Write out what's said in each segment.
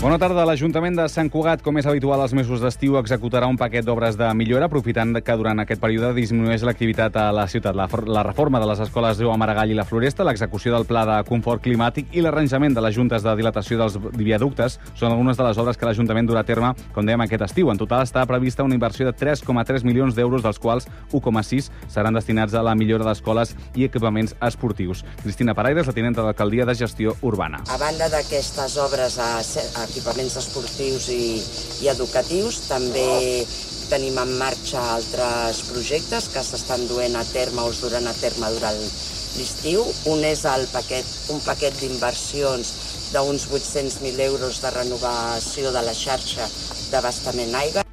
Bona tarda. L'Ajuntament de Sant Cugat, com és habitual als mesos d'estiu, executarà un paquet d'obres de millora, aprofitant que durant aquest període disminueix l'activitat a la ciutat. La reforma de les escoles Joan Maragall i la Floresta, l'execució del pla de confort climàtic i l'arranjament de les juntes de dilatació dels viaductes són algunes de les obres que l'Ajuntament durà a terme, com dèiem, aquest estiu. En total està prevista una inversió de 3,3 milions d'euros, dels quals 1,6 seran destinats a la millora d'escoles i equipaments esportius. Cristina Paraires, la tinenta d'Alcaldia de Gestió Urbana. A banda d'aquestes obres a equipaments esportius i educatius, també tenim en marxa altres projectes que s'estan duent a terme o es duran a terme durant l'estiu. Un és un paquet d'inversions d'uns 800.000 euros de renovació de la xarxa d'abastament d'aigua.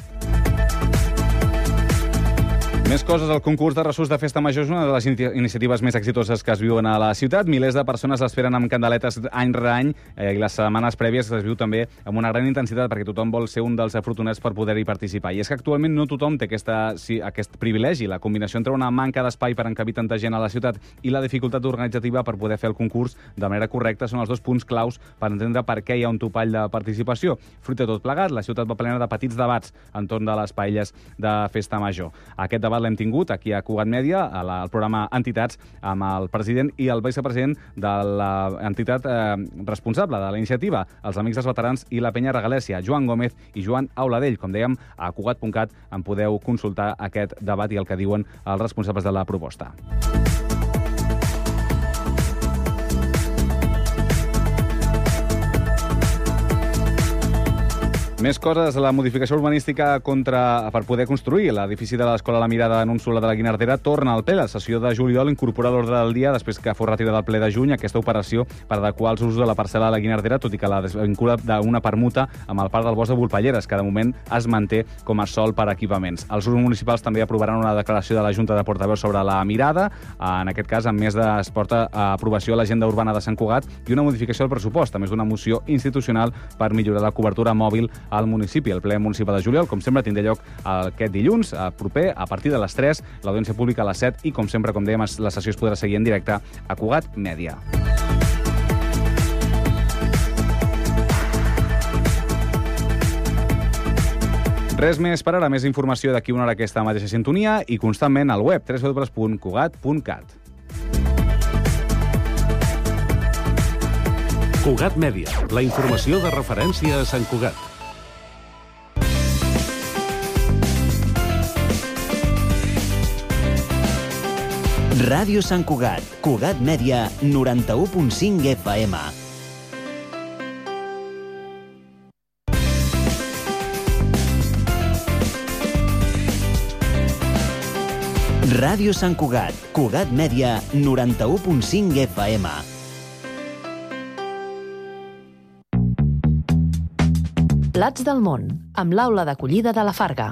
Més coses, el concurs de resums de Festa Major és una de les iniciatives més exitoses que es viuen a la ciutat. Milers de persones l'esperen amb candeletes any rere any i les setmanes prèvies es viu també amb una gran intensitat perquè tothom vol ser un dels afortunats per poder-hi participar. I és que actualment no tothom té aquest privilegi. La combinació entre una manca d'espai per encabir tanta gent a la ciutat i la dificultat organitzativa per poder fer el concurs de manera correcta són els dos punts claus per entendre per què hi ha un topall de participació. Fruit de tot plegat, la ciutat va plena de petits debats entorn de les paelles de Festa Major. Aquest debat l'hem tingut aquí a Cugat Mèdia, al programa Entitats, amb el president i el vicepresident de l'entitat responsable de la iniciativa, els Amics dels Veterans i la Penya Regalèsia, Joan Gómez i Joan Auladell. Com dèiem, a cugat.cat en podeu consultar aquest debat i el que diuen els responsables de la proposta. Més coses, la modificació urbanística per poder construir l'edifici de l'Escola La Mirada en un solar de la Guinardera torna al ple. La sessió de juliol incorpora l'ordre del dia després que fos retirada del ple de juny aquesta operació per adequar els usos de la parcel·la de la Guinardera, tot i que la desvincula d'una permuta amb el parc del Bosc de Volpelleres, que de moment es manté com a sòl per equipaments. Els grups municipals també aprovaran una declaració de la Junta de Portaveus sobre la Mirada. En aquest cas, a més es porta a aprovació l'agenda urbana de Sant Cugat i una modificació del pressupost, a més d'una moció institucional per millorar la cobertura mòbil al municipi. El ple municipal de juliol, com sempre, tindrà lloc aquest dilluns proper, a partir de les 3, l'audiència pública a les 7 i, com sempre, com dèiem, la sessió es podrà seguir en directe a Cugat Mèdia. Res més per ara, més informació d'aquí una hora a aquesta mateixa sintonia i constantment al web www.cugat.cat. Cugat Mèdia, la informació de referència a Sant Cugat. Ràdio Sant Cugat, Cugat Mèdia, 91.5 FM. Ràdio Sant Cugat, Cugat Mèdia, 91.5 FM. Plats del món, amb l'aula d'acollida de la Farga.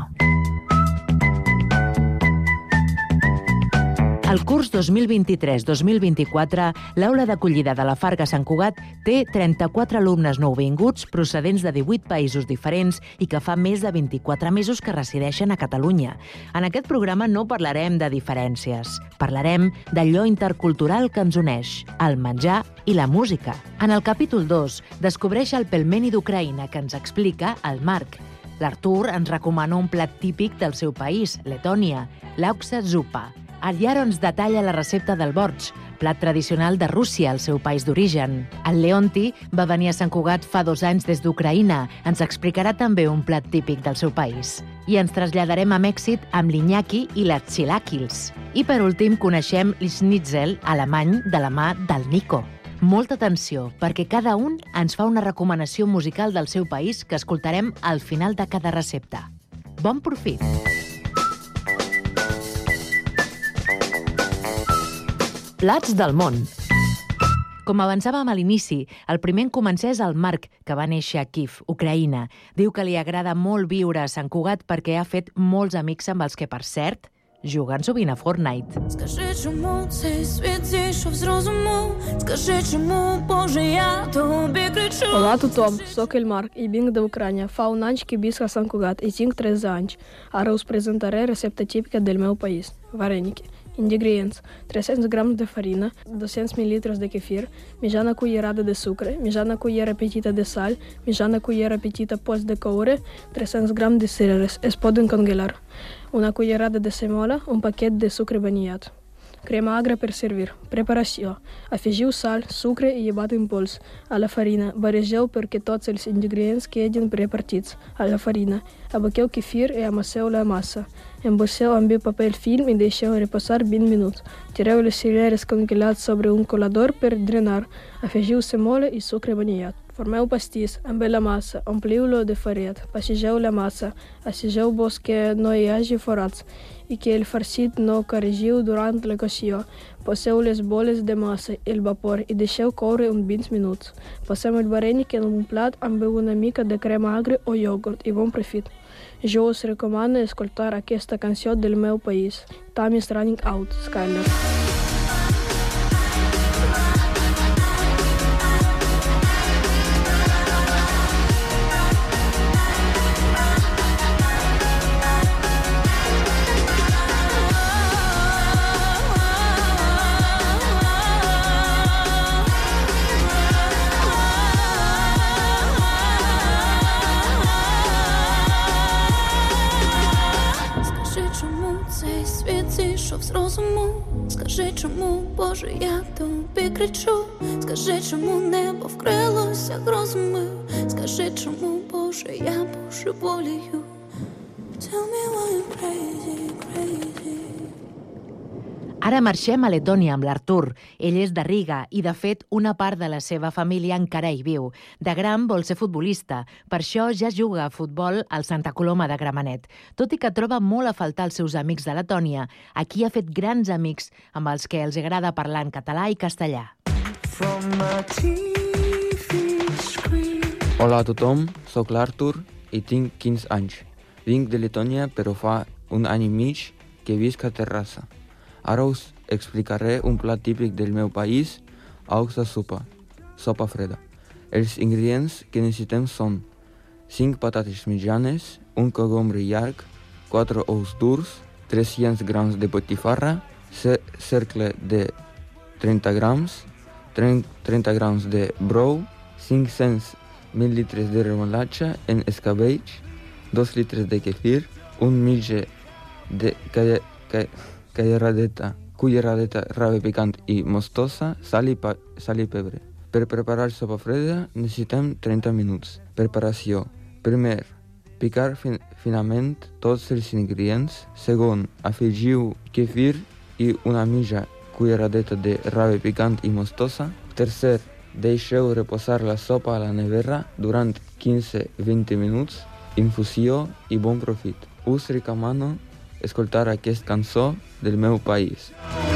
El curs 2023-2024, l'aula d'acollida de la Farga Sant Cugat té 34 alumnes nouvinguts procedents de 18 països diferents i que fa més de 24 mesos que resideixen a Catalunya. En aquest programa no parlarem de diferències. Parlarem d'allò intercultural que ens uneix, el menjar i la música. En el capítol 2, descobreix el pelmeni d'Ucraïna que ens explica el Marc. L'Artur ens recomana un plat típic del seu país, Letònia, l'Auksa Zupa. El Yaro ens detalla la recepta del borg, plat tradicional de Rússia, el seu país d'origen. El Leonti va venir a Sant Cugat fa 2 anys des d'Ucraïna. Ens explicarà també un plat típic del seu país. I ens traslladarem a Mèxic amb l'Iñaki i les Chilaquils. I per últim coneixem l'Schnitzel alemany de la mà del Nico. Molta atenció, perquè cada un ens fa una recomanació musical del seu país que escoltarem al final de cada recepta. Bon profit! Plats del món. Com avançàvem a l'inici, el primer en començar és el Marc, que va néixer a Kiev, Ucraïna. Diu que li agrada molt viure a Sant Cugat perquè ha fet molts amics amb els que, per cert, juguen sovint a Fortnite. Olá, Tom, sóc el Marc i vinc d'Ucrània. Fa un any que visc a Sant Cugat i tinc 13 anys. Ara us presentaré recepta típica del meu país, vareniki. Ingredients: 300 grams de farina, 200 ml de kefir, mitjana cullerada de sucre, mitjana cullera petita de sal, mitjana cullera petita post de coure, 300 grams de cereres, es poden congelar, una cullerada de semola, un paquet de sucre vanillat. Crema agra per servir. Preparació. Afegiu sal, sucre i llevat en pols. A la farina. Barregeu perquè tots els ingredients quedin repartits. A la farina. Aboqueu kefir i amasseu la massa. Embosseu amb paper film i deixeu reposar 20 minuts. Tireu les cereres congelats sobre un colador per drenar. Afegiu semola i sucre vanillat. Formeu pastís amb la massa, ompliu-lo de faret, passegeu la massa, assegeu-vos que no hi hagi forats i que el farcit no carregiu durant la cocció. Poseu les boles de massa al vapor i deixeu coure uns 20 minuts. Passem el varènic en un plat amb una mica de crema agra o iogurt i bon profit. Jo us recomano escoltar aquesta cançó del meu país, Time is Running Out, Skyler. З розуму, скажи, чому, Боже, я тобі кричу, скажи, чому небо вкрилося грозами, скажи, чому, Боже, я божеволію. Tell me why I'm crazy, crazy. Ara marxem a Letònia amb l'Artur. Ell és de Riga i, de fet, una part de la seva família encara hi viu. De gran vol ser futbolista. Per això ja juga a futbol al Santa Coloma de Gramenet. Tot i que troba molt a faltar els seus amics de Letònia, aquí ha fet grans amics amb els que els agrada parlar en català i castellà. Hola a tothom, soc l'Artur i tinc 15 anys. Vinc de Letònia, però fa un any i mig que visc a Terrassa. Ara us explicaré un plat típic del meu país, ous de sopa freda. Els ingredients que necessitem són 5 patates mitjanes, un cogombre llarg, 4 ous durs, 300 grams de botifarra, cercle de 30 grams, 30 grams de brou, 500 ml de remolatxa en escabells, 2 litres de kefir, un mitja de culleradeta rave picant i mostosa, sal i pebre. Per preparar sopa freda necessitem 30 minuts. Preparació. Primer, picar finament tots els ingredients. Segon, afegiu kefir i una mitja culleradeta de rave picant i mostosa. Tercer, deixeu reposar la sopa a la nevera durant 15-20 minuts. Infusió i bon profit. Us recomano escoltar aquesta cançó del meu país.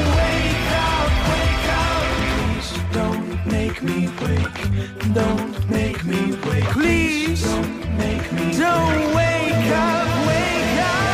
Don't make me wake, don't make me wake. Please, don't make me wake. Don't wake up, wake up.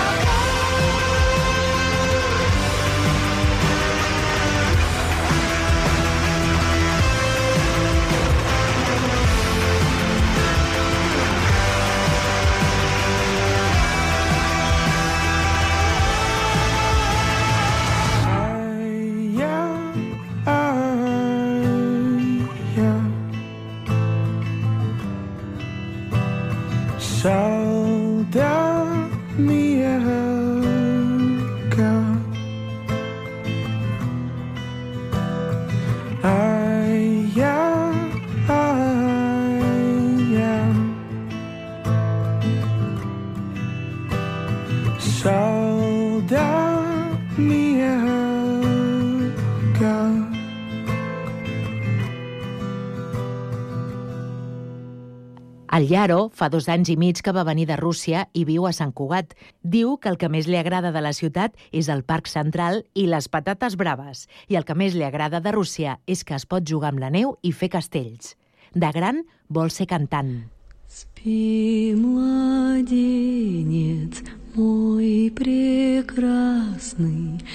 El Yaro fa 2 anys i mig que va venir de Rússia i viu a Sant Cugat. Diu que el que més li agrada de la ciutat és el Parc Central i les patates braves. I el que més li agrada de Rússia és que es pot jugar amb la neu i fer castells. De gran vol ser cantant. Спи, младенец, мой прекрасный,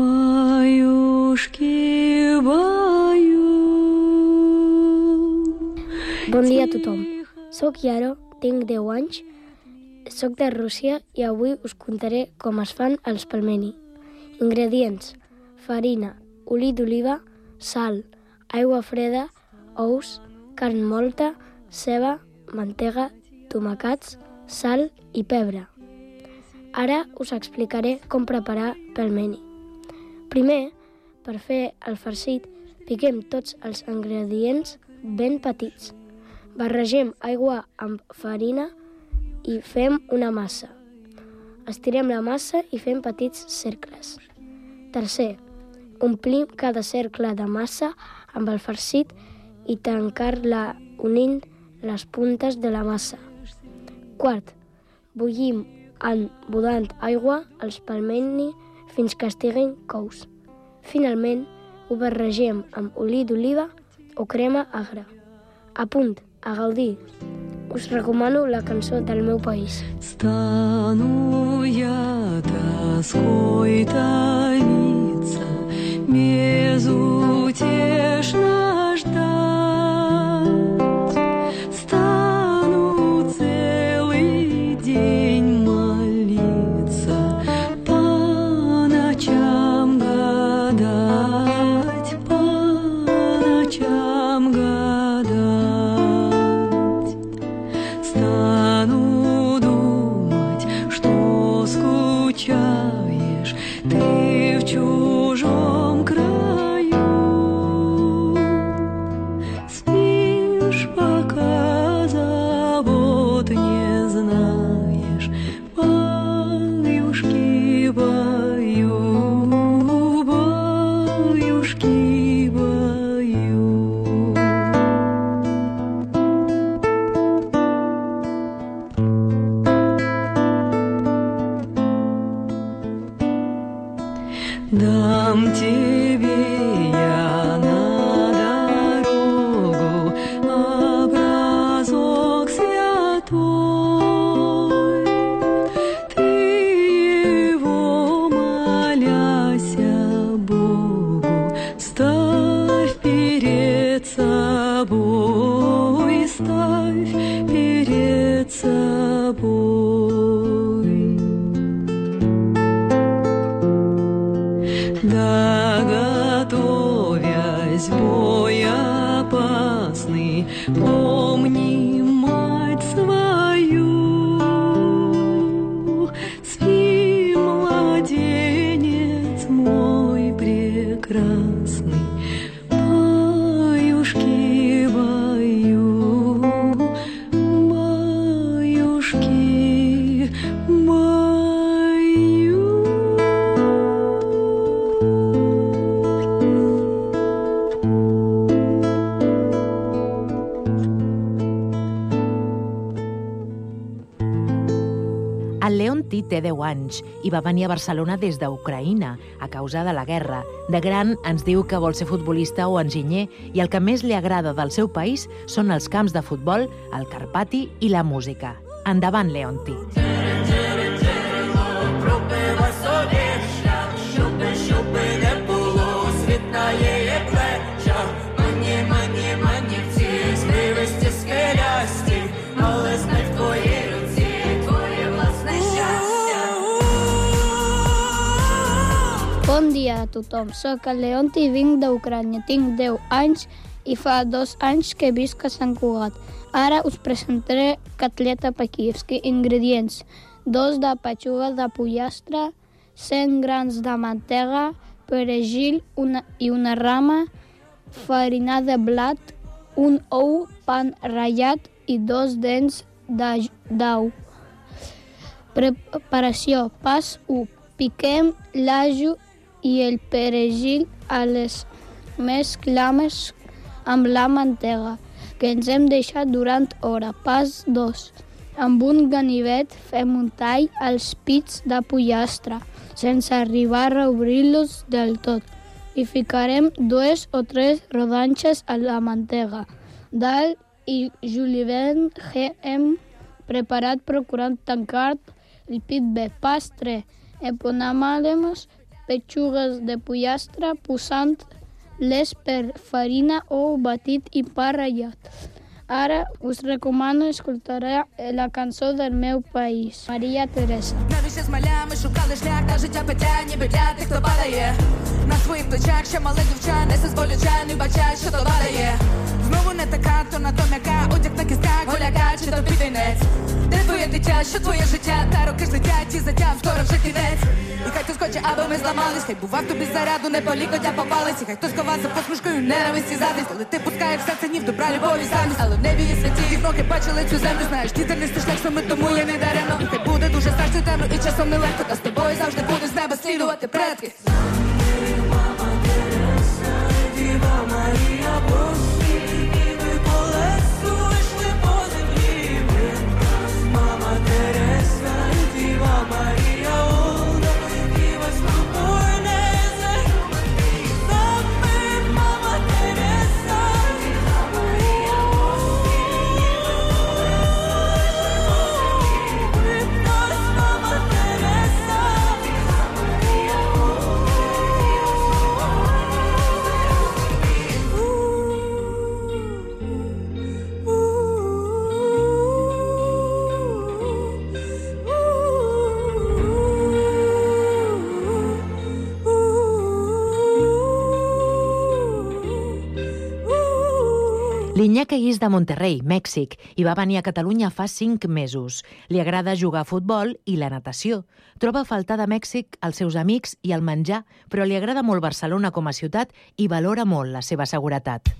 баюшки, баю. Bon dia a tothom. Soc Yaro, tinc 10 anys, soc de Rússia i avui us contaré com es fan els pelmeni. Ingredients: farina, oli d'oliva, sal, aigua freda, ous, carn molta, ceba, mantega, tomàquets, sal i pebre. Ara us explicaré com preparar pelmeni. Primer, per fer el farcit, piquem tots els ingredients ben petits. Barregem aigua amb farina i fem una massa. Estirem la massa i fem petits cercles. Tercer, omplim cada cercle de massa amb el farcit i tancar-la unint les puntes de la massa. Quart, bullim en budant aigua els pelmeni fins que estiguin cous. Finalment, ho barregem amb oli d'oliva o crema agra. A punt, a gaudir. Us recomano la cançó del meu país. Стану я тоской томиться, безутешно ждать. Стану целый день молиться, по ночам гадать, по ночам гадать. Стану думать, что скучаешь ты в чужом краю. Спишь, пока забот не знаешь, баюшки, баю, баюшки, баю. Дам тебе я на дорогу образок святой. Ты его, моляся Богу, ставь перед собой, ставь перед собой. Готовясь бой опасный, помни мать свою. Спи, младенец мой прекрасный, баюшки, баю, баюшки, баю. El Leonti té 10 anys i va venir a Barcelona des d'Ucraïna a causa de la guerra. De gran ens diu que vol ser futbolista o enginyer i el que més li agrada del seu país són els camps de futbol, el Carpati i la música. Endavant, Leonti. Bon dia a tothom, soc el Leonti i vinc d'Ucrània. Tinc 10 anys i fa 2 anys que visc a Sant Cugat. Ara us presentaré catleta Pakivski. Ingredients: 2 de petxuga de pollastre, 100 grams de mantega, perejil i una rama, farina de blat, un ou, pan ratllat i 2 dents d'ou. Preparació. Pas 1. Piquem l'aju i el perejil a les mesclem amb la mantega, que ens hem deixat durant hora. Pas 2. Amb un ganivet fem un tall als pits de pollastre, sense arribar a obrir-los del tot. I ficarem 2 o 3 rodanxes a la mantega. Dalt i julivent que hem preparat procurant tancar el pit bé. Pas 3. Empanarem petxugues de pollastre posant-les per farina, ou batit i pa ratllat. Ara us recomano escoltar la cançó del meu país, Maria Teresa. Навіщо з малями шукали шлях, та життя питає, ніби для тих, хто падає. На своїх плечах ще мале дівча, несе з болю чай, не бачать, що то падає. Знову не така, то на то м'яка, одяг на кістках, голяка, чи то підійнець. Де твоє дитя, що твоє життя, та роки ж летять, і затям, скоро вже кінець. І хай хтось хоче, аби ми зламались, хай бував тобі заряду, не полікотя попались. І хай хтось ховався посмішкою, ненависті, зависть. Коли ти пускаєш все це ні в добра, любові, самість. Але в небі є святі, їх роки бачили цю землю. Знаєш, діти не стиш саме, тому я не даремно. І хай буде дуже страшно темно, і часом нелегко. Та з тобою завжди буде з неба слідувати предки. Мама Тереса, Діва Марія, Босі, і ви по лесу йшли по землі. Мама Тереса, Діва Марія, Олда, і вас спокійне землі. Саме Мама Тереса, Діва Марія, Босі, і ви по лесу йшли по землі. Мама Тереса, Діва Марія, L'Iñaki és de Monterrey, Mèxic, i va venir a Catalunya fa 5 mesos. Li agrada jugar a futbol i la natació. Troba a faltar de Mèxic els seus amics i el menjar, però li agrada molt Barcelona com a ciutat i valora molt la seva seguretat.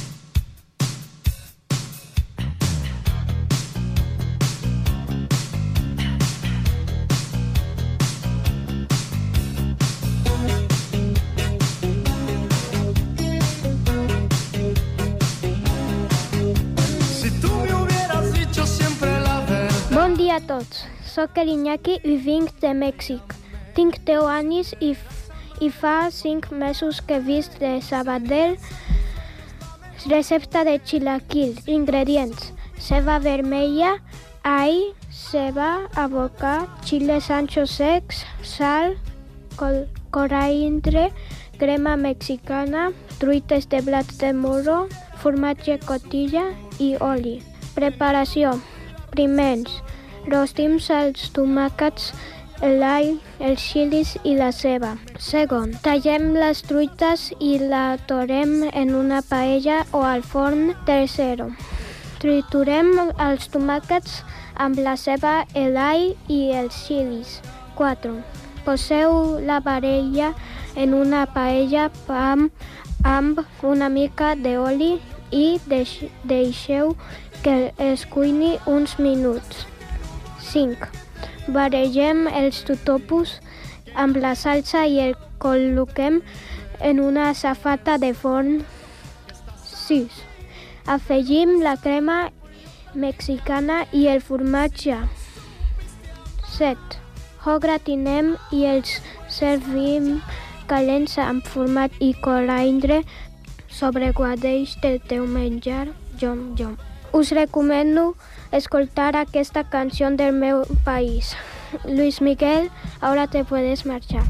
Bon dia a tots. Soc l'Iñaki i vinc de Mèxic. Tinc 10 anys i fa 5 mesos que visc de Sabadell. Recepta de chilaquil. Ingredients: ceba vermella, all, ceba, avocat, chiles anchos secs, sal, coriandre, crema mexicana, truites de blat de moro, formatge cotilla i oli. Preparació: primer, rostim els tomàquets, l'all, els xilis i la ceba. Segon, tallem les truites i la torem en una paella o al forn. Tercero, triturem els tomàquets amb la ceba, l'all i els xilis. 4. Poseu la barella en una paella amb una mica d'oli i deixeu que es cuini uns minuts. 5. Barregem els totopos amb la salsa i el col·loquem en una safata de forn. 6. Afegim la crema mexicana i el formatge. 7. Ho gratinem i els servim calents amb formatge i coriandre. Sobreguardeix del teu menjar, jom, jom. Us recomano escoltar aquesta canción del meu país. Luis Miguel, ahora te puedes marchar.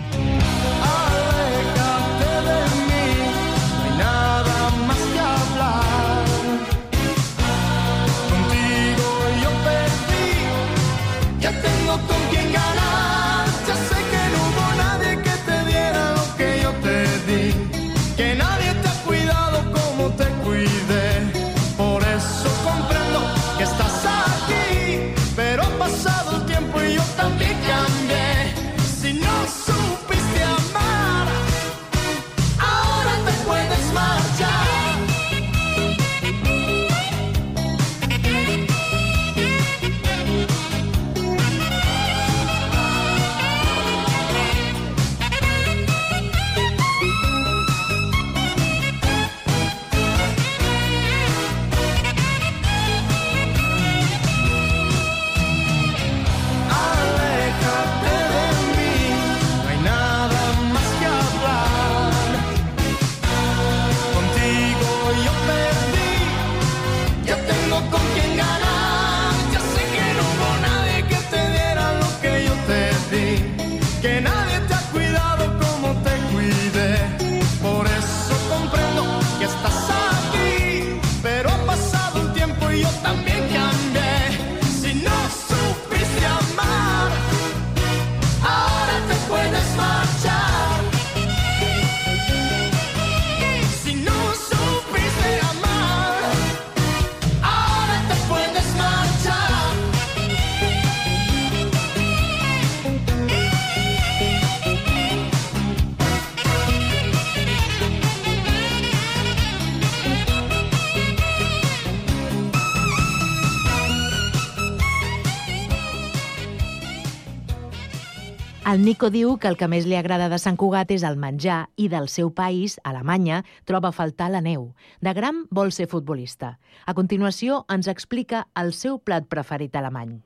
Aléjate de mí, no hay nada más que hablar. Contigo yo perdí, ya tengo con quién ganar. Ya sé que no hubo nadie que te diera lo que yo te di, que nadie te ha cuidado como te cuidé. Por eso comprendo que estás aquí, pero ha pasado el tiempo y yo también cambié. Si no El Nico diu que el que més li agrada de Sant Cugat és el menjar i del seu país, Alemanya, troba a faltar la neu. De gran vol ser futbolista. A continuació ens explica el seu plat preferit alemany.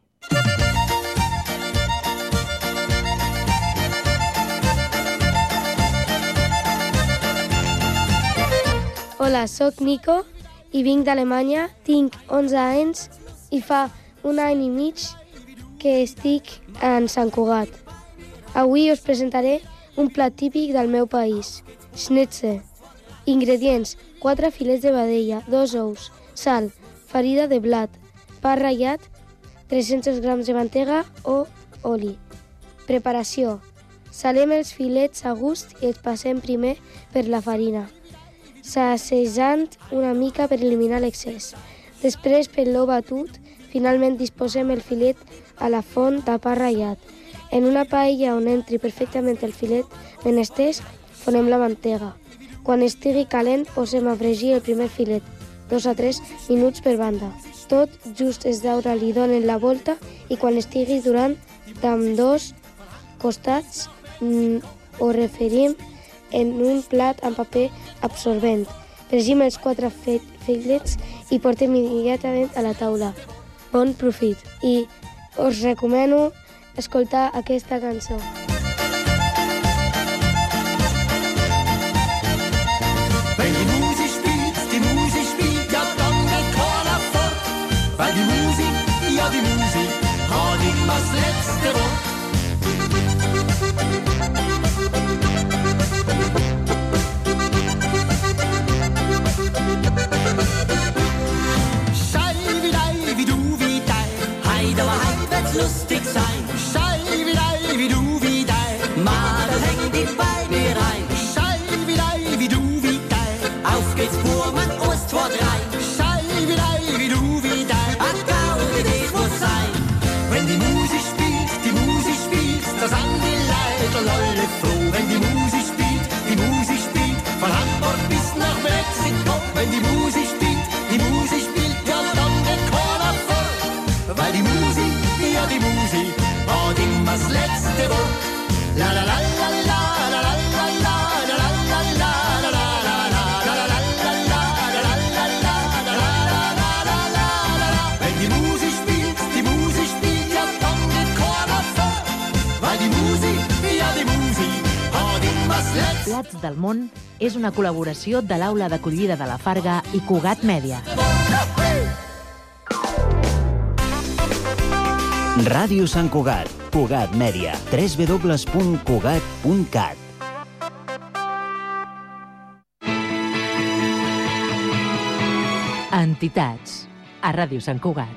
Hola, sóc Nico i vinc d'Alemanya, tinc 11 anys i fa un any i mig que estic en Sant Cugat. Avui us presentaré un plat típic del meu país, schnitzel. Ingredients: 4 filets de vedella, 2 ous, sal, farina de blat, pa ratllat, 300 grams de mantega o oli. Preparació: salem els filets a gust i els passem primer per la farina, sacsejant una mica per eliminar l'excés. Després, per l'ou batut, finalment disposem el filet a la font de pa ratllat. En una paella on entri perfectament el filet ben estès, fonem la mantega. Quan estigui calent, posem a fregir el primer filet, 2 a 3 minuts per banda. Tot just es daura li donen la volta i quan estigui durant d'ambdós costats ho referim en un plat amb paper absorbent. Fregim els 4 filets i portem immediatament a la taula. Bon profit! I us recomano escoltar aquesta cançó. Wenn die Musik spielt, ja dann geht keiner fort. Weil die Musik hat immer das letzte Wort. Lustig sein. Schei wie du, wie dein. Madel, häng dich bei mir rein. Schei wie du, wie dein. Auf geht's, Burmann, Ost vor 3. Schei wie du, wie dein. Ach, glaube, ich muss sein. Wenn die Musik spielt, das an die Leute alle froh. Wenn die Musik spielt, von Hamburg bis nach Mexiko. Wenn die Musik spielt, ja dann geht keiner fort. Weil die Musik hat immer das letzte Wort. La la la la la la la la la la la la la la. Wenn die Musik spielt, ja dann geht keiner fort. Weil die Musik hat immer das letzte Wort. Plats del món és una col·laboració de l'Aula d'Acollida de la Farga i Cugat Mèdia. Ràdio Sant Cugat, Cugat Mèdia, www.cugat.cat. Entitats, a Ràdio Sant Cugat.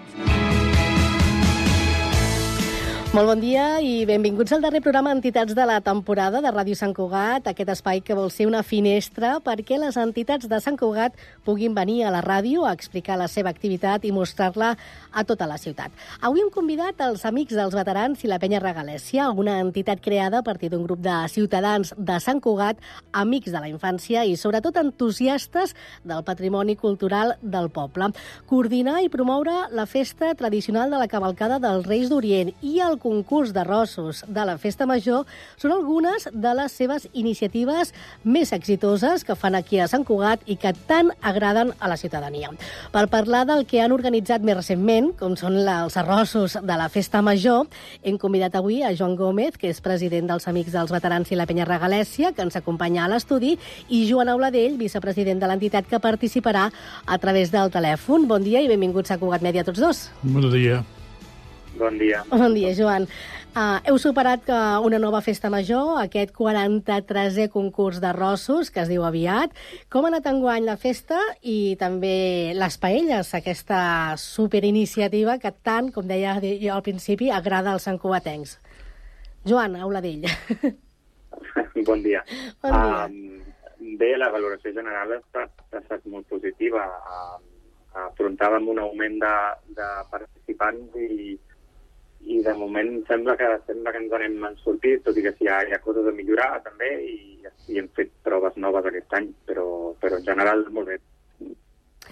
Molt bon dia i benvinguts al darrer programa Entitats de la temporada de Ràdio Sant Cugat, aquest espai que vol ser una finestra perquè les entitats de Sant Cugat puguin venir a la ràdio a explicar la seva activitat i mostrar-la a tota la ciutat. Avui hem convidat els Amics dels Veterans i la Penya Regalèssia, una entitat creada a partir d'un grup de ciutadans de Sant Cugat, amics de la infància i sobretot entusiastes del patrimoni cultural del poble. Coordinar i promoure la festa tradicional de la cavalcada dels Reis d'Orient i el concurs d'arrossos de la Festa Major són algunes de les seves iniciatives més exitoses que fan aquí a Sant Cugat i que tant agraden a la ciutadania. Per parlar del que han organitzat més recentment, com són els arrossos de la Festa Major, hem convidat avui a Joan Gómez, que és president dels Amics dels Veterans i la Penya Regalèssia, que ens acompanya a l'estudi, i Joan Auladell, vicepresident de l'entitat, que participarà a través del telèfon. Bon dia i benvinguts a Cugat Mèdia tots dos. Bon dia. Bon dia. Bon dia, Joan. Heu superat una nova festa major, aquest 43è concurs d'arrossos, que es diu aviat. Com ha anat enguany la festa i també les paelles, aquesta superiniciativa que tant, com deia jo al principi, agrada als santcugatencs? Joan Auladell. Bon dia. Bon dia. Bé, la valoració general ha estat molt positiva. Afrontàvem un augment de participants i de moment sembla que ens anem sortit, tot i que sí, hi ha coses a millorar també i hem fet proves noves aquest any, però en general molt bé.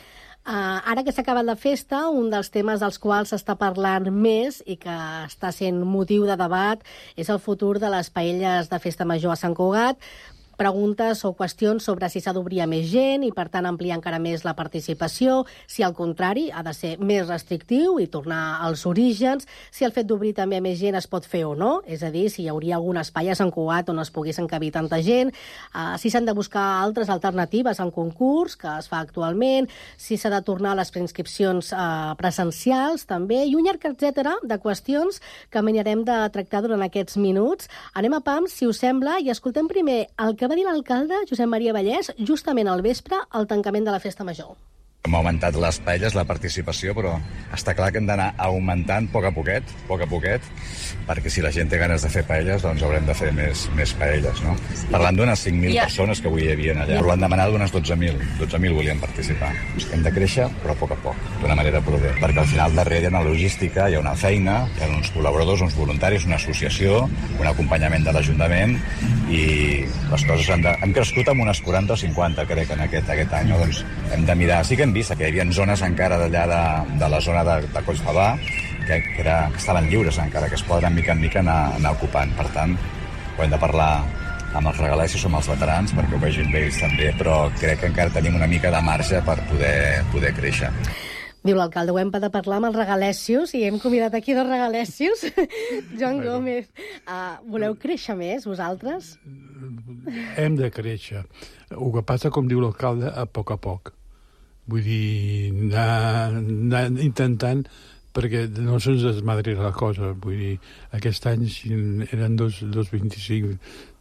Ara que s'ha acabat la festa, un dels temes dels quals s'està parlant més i que està sent motiu de debat és el futur de les paelles de festa major a Sant Cugat. Preguntes o qüestions sobre si s'ha d'obrir a més gent i, per tant, ampliar encara més la participació, si, al contrari, ha de ser més restrictiu i tornar als orígens, si el fet d'obrir també a més gent es pot fer o no, és a dir, si hi hauria algun espai a Sant Cugat on es pogués encabir tanta gent, si s'han de buscar altres alternatives al concurs que es fa actualment, si s'ha de tornar a les preinscripcions presencials, també, i un llarg etcètera de qüestions que mirarem de tractar durant aquests minuts. Anem a pams, si us sembla, i escoltem primer el que va dir l'alcalde, Josep Maria Vallès, justament al vespre, al tancament de la festa major. Hem augmentat les paelles, la participació, però està clar que hem d'anar augmentant a poc a poquet, perquè si la gent té ganes de fer paelles, doncs haurem de fer més paelles, no? Parlant d'unes 5.000 persones que avui hi havia allà, però l'han demanat d'unes 12.000 volien participar. Hem de créixer, però a poc, d'una manera prudent, perquè al final darrere hi ha una logística, hi ha una feina, hi ha uns col·laboradors, uns voluntaris, una associació, un acompanyament de l'Ajuntament, i les coses hem crescut amb unes 40 o 50, crec, en aquest any, no? Doncs hem de mirar. Sí que hem vist que hi havia zones encara d'allà de la zona de Collsbavà que estaven lliures encara, que es poden mica en mica anar ocupant. Per tant, ho hem de parlar amb els regalessis o amb els veterans perquè ho vegin bé ells també, però crec que encara tenim una mica de marge per poder créixer. Diu l'alcalde, ho hem de parlar amb els regalèssios i hem convidat aquí 2 regalèssios. Joan Gómez, voleu créixer més, vosaltres? Hem de créixer. El que passa, com diu l'alcalde, a poc. Vull dir, anar intentant, perquè no se'ns desmadri la cosa. Vull dir, aquest any eren 2,25,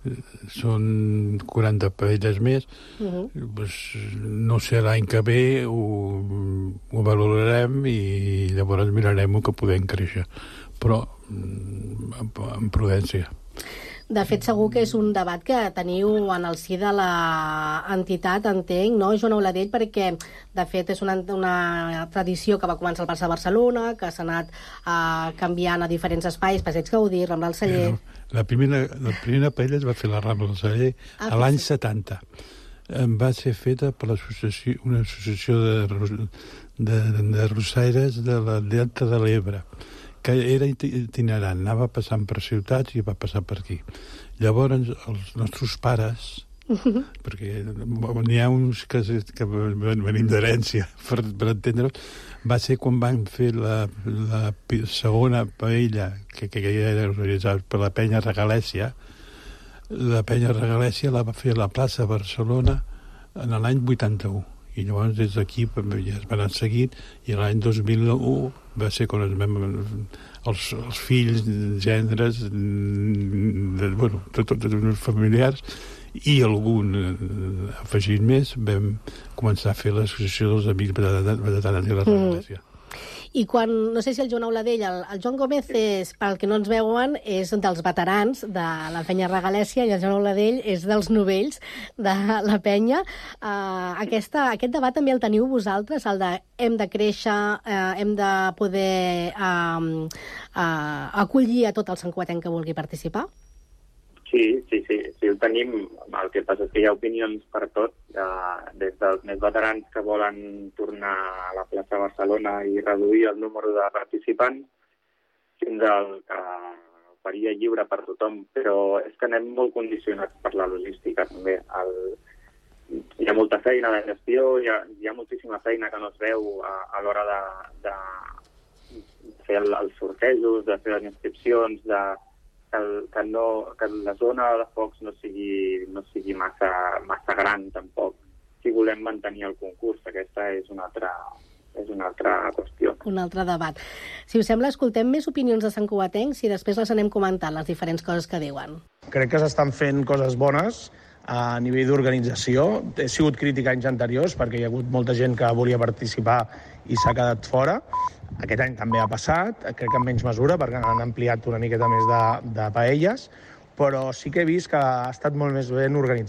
són 40 paelles més. Pues, no sé, l'any que ve ho valorarem i llavors mirarem el que podem créixer. Però amb prudència. De fet, segur que és un debat que teniu en el si de l'entitat, entenc, no, Joan Auladell, perquè, de fet, és una tradició que va començar al Barça de Barcelona, que s'ha anat canviant a diferents espais, Passeig Gaudí, Rambla del Celler... La primera paella es va fer a la Rambla del Celler a l'any 70. Va ser feta per una associació de rossaires de la Delta de l'Ebre, que era itinerant, anava passant per ciutats i va passar per aquí. Llavors, els nostres pares, perquè n'hi ha uns que venim d'herència, per entendre-ho, va ser quan van fer la segona paella, que era organitzada per la Penya Regalèssia. La Penya Regalèssia la va fer a la plaça Barcelona en l'any 81. I llavors des d'aquí ja es van anar seguint i l'any 2001 va ser quan els fills, gendres, tots els familiars i algun afegit més vam començar a fer l'associació dels amics veterans i la Regalèssia. I quan, no sé si el Joan Auladell, el Joan Gómez, pel que no ens veuen, és dels veterans de la Penya Regalèssia i el Joan Auladell és dels novells de la Penya. Aquest debat també el teniu vosaltres, el de hem de créixer, hem de poder acollir a tot el santcugatenc que vulgui participar? Sí, ho tenim. El que passa és que hi ha opinions per tot, des dels més veterans que volen tornar a la plaça Barcelona i reduir el número de participants, fins al que faria lliure per tothom, però és que anem molt condicionats per la logística també. Hi ha molta feina de gestió, hi ha moltíssima feina que no es veu a l'hora de fer els sortejos, de fer les inscripcions, que la zona de focs no sigui massa gran tampoc, si volem mantenir el concurs. Aquesta és una altra qüestió. Un altre debat. Si us sembla, escoltem més opinions de santcugatencs i després les anem comentant, les diferents coses que diuen. Crec que s'estan fent coses bones a nivell d'organització. He sigut crític anys anteriors perquè hi ha hagut molta gent que volia participar i s'ha quedat fora. Aquest any també ha passat, crec que en menys mesura, perquè han ampliat una miqueta més de paelles, però sí que he vist que ha estat molt més ben organitzat.